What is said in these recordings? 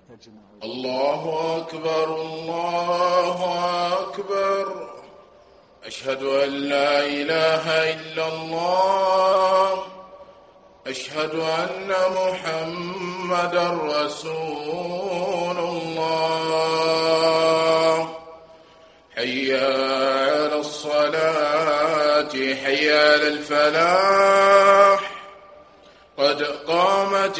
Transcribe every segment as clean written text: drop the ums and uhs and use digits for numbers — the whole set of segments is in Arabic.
الله أكبر الله أكبر. أشهد أن لا إله إلا الله. أشهد أن محمدا رسول الله. حي على الصلاة حي على الفلاح. قد قامت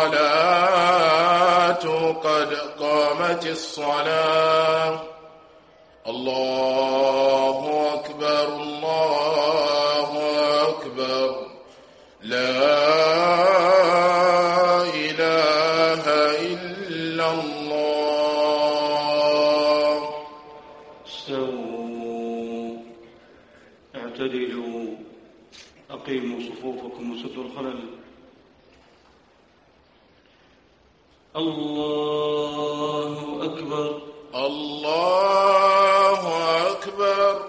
الصلاة قد قامت الصلاة. الله أكبر الله أكبر. لا إله إلا الله. استووا اعتدلوا أقيموا صفوفكم وسدوا الخلل. الله أكبر الله أكبر.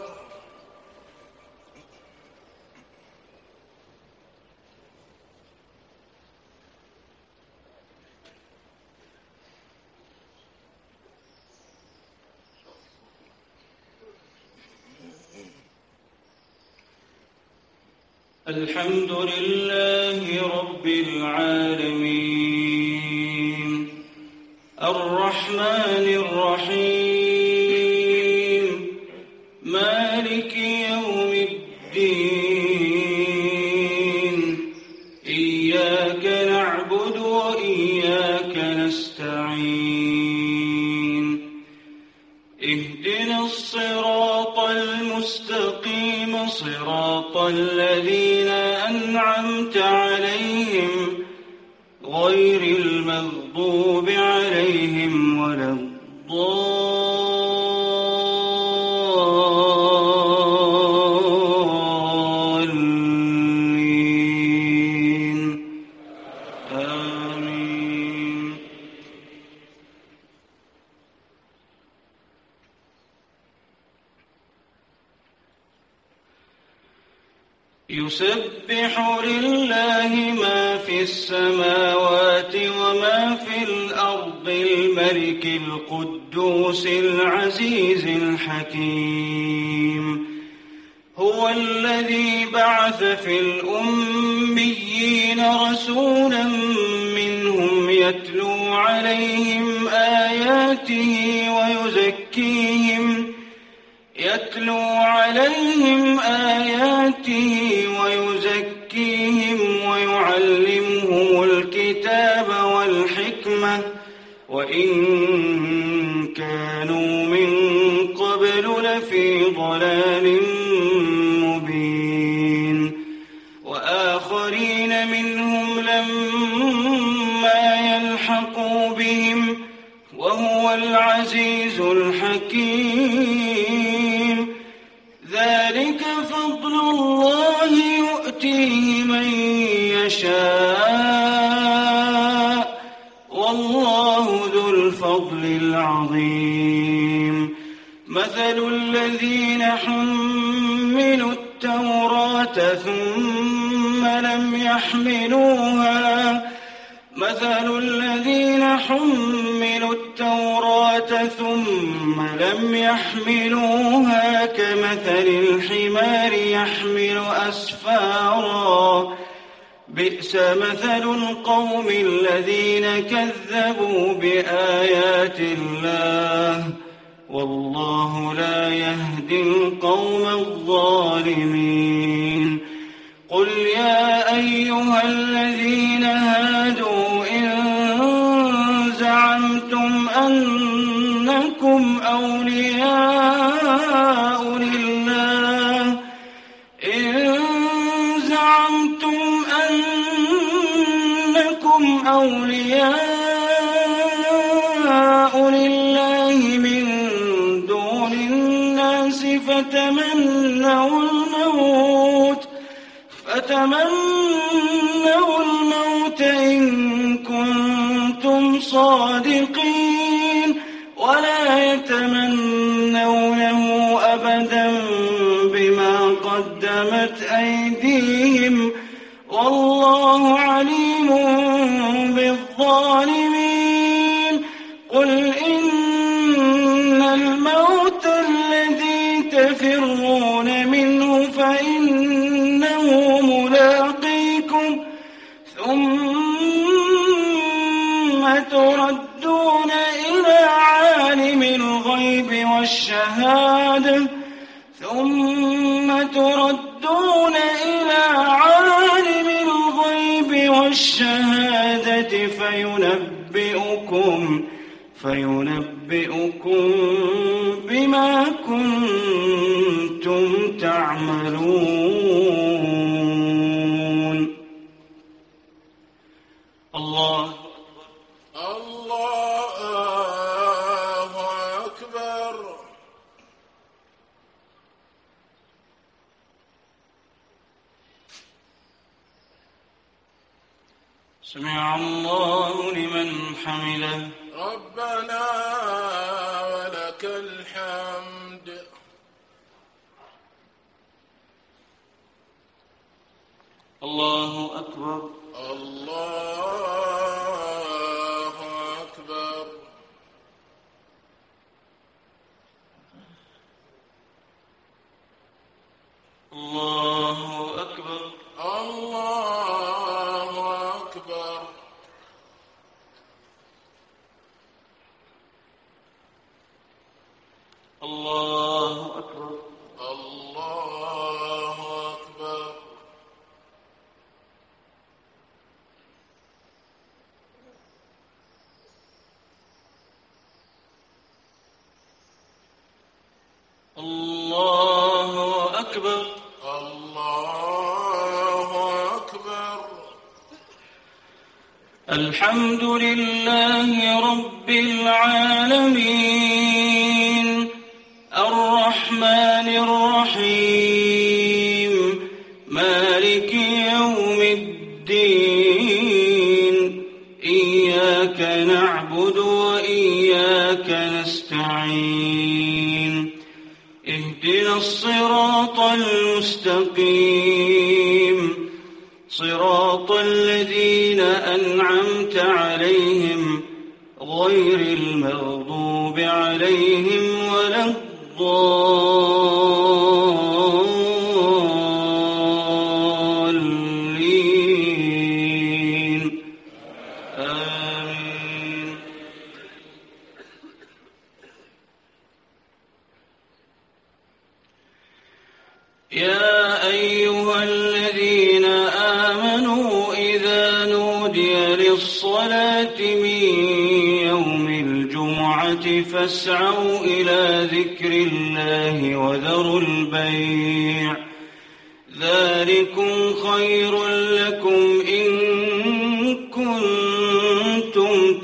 الحمد لله رب العالمين الرحمن الرحيم مالك يوم الدين. إياك نعبد وإياك نستعين. اهدنا الصراط المستقيم صراط الذين أنعمت عليهم غير المغضوب عليهم ولا الضالين. آمين. يسبح لله ما في السماوات وما في الأرض الملك القدوس العزيز الحكيم. هو الذي بعث في الأميين رسولا منهم يتلو عليهم آياته ويزكيهم ويعلمهم الكتاب والحكمة وإن كانوا من قبل لفي ضلال مبين. وآخرين منهم لما يلحقوا بهم وهو العزيز الحكيم. ذلك فضل الله يؤتيه من يشاء والله ذو الفضل العظيم. مثل الذين حملوا التوراة ثم لم يحملوها كمثل الحمار يحمل أسفارا. بئس مثل القوم الذين كذبوا بآيات الله والله لا يهدي القوم الظالمين. قل يا أيها الذين هادوا إن زعمتم أنكم أولياء لله من دون الناس فتمنوا الموت إن كنتم صادقين ولا يتمنونه أبدا بما قدمت أيديهم والله عليم بالظالمين. قل إن الموت الذي تفرون منه فإنه ملاقيكم ثم تردون إلى عالم الغيب والشهادة فينبئكم بما كنتم تعملون. الله أكبر. سمع الله لمن حمده. ربنا ولك الحمد. الله أكبر. الله أكبر. الله أكبر. الله أكبر. الله أكبر. الله أكبر. الله أكبر. الله أكبر. الحمد لله رب العالمين الرحمن الرحيم مالك يوم الدين إياك نعبد وإياك نستعين اهدنا الصراط المستقيم صراط الذين أنعمت عليهم غير المغضوب عليهم ولا الضالين آمين. يا أيها الذين آمنوا إذا نودي للصلاة من يوم الجمعة فاسعوا إلى ذكر الله وذروا البيع ذلكم خير لكم إن كنتم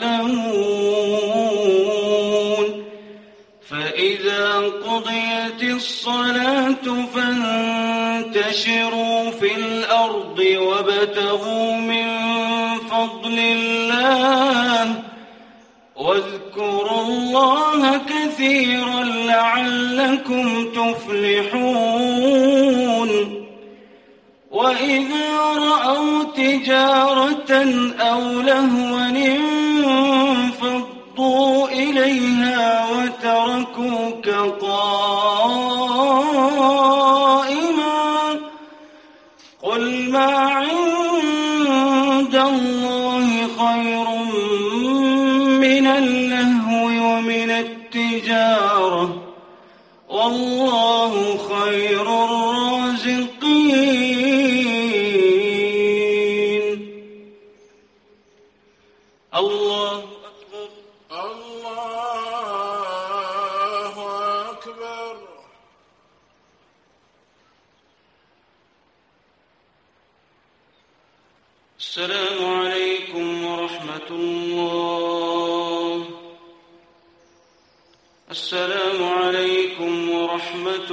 تعلمون. فإذا قضيت الصلاة فانتشروا في الأرض وابتغوا من فضل الله واذكروا الله كثيرا لعلكم تفلحون. وإذا رأوا تجارة أو لهوا انفضوا إليها وتركوك قائما قل ما عند الله خير من اللهو ومن التجارة والله خير الرازقين. الله أكبر. الله أكبر. السلام عليكم ورحمة الله. السلام عليكم ورحمة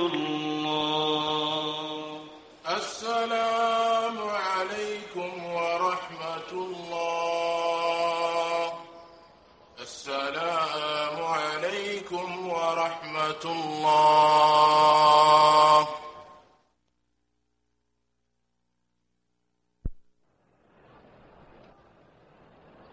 الله. السلام عليكم ورحمة الله. السلام عليكم ورحمة الله.